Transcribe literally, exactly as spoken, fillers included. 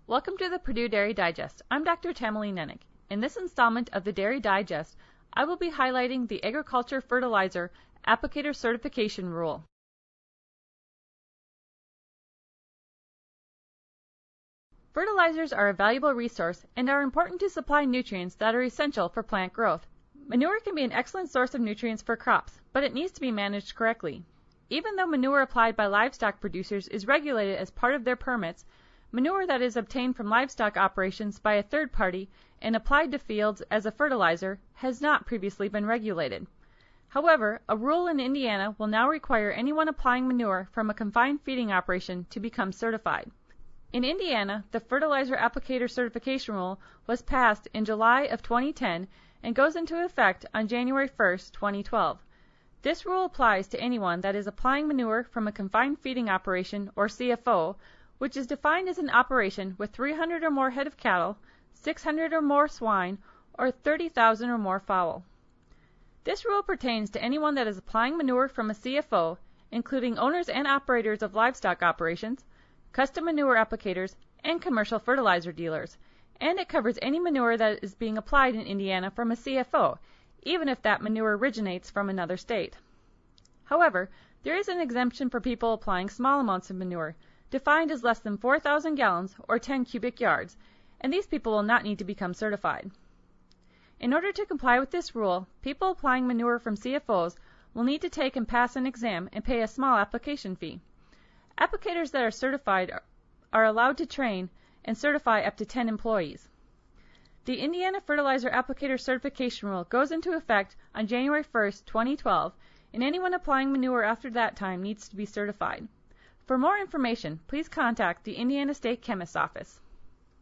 Welcome to the Purdue Dairy Digest. I'm Doctor Tamerlane Nennick. In this installment of the Dairy Digest, I will be highlighting the Agriculture Fertilizer Applicator Certification Rule. Fertilizers are a valuable resource and are important to supply nutrients that are essential for plant growth. Manure can be an excellent source of nutrients for crops, but it needs to be managed correctly. Even though manure applied by livestock producers is regulated as part of their permits, manure that is obtained from livestock operations by a third party and applied to fields as a fertilizer has not previously been regulated. However, a rule in Indiana will now require anyone applying manure from a confined feeding operation to become certified. In Indiana, the Fertilizer Applicator Certification Rule was passed in July of twenty ten and goes into effect on January first, twenty twelve. This rule applies to anyone that is applying manure from a confined feeding operation, or C F O, which is defined as an operation with three hundred or more head of cattle, six hundred or more swine, or thirty thousand or more fowl. This rule pertains to anyone that is applying manure from a C F O, including owners and operators of livestock operations, custom manure applicators, and commercial fertilizer dealers, and it covers any manure that is being applied in Indiana from a C F O, even if that manure originates from another state. However, there is an exemption for people applying small amounts of manure, defined as less than four thousand gallons or ten cubic yards, and these people will not need to become certified. In order to comply with this rule, people applying manure from C F Os will need to take and pass an exam and pay a small application fee. Applicators that are certified are allowed to train and certify up to ten employees. The Indiana Fertilizer Applicator Certification Rule goes into effect on January first, twenty twelve, and anyone applying manure after that time needs to be certified. For more information, please contact the Indiana State Chemist's Office.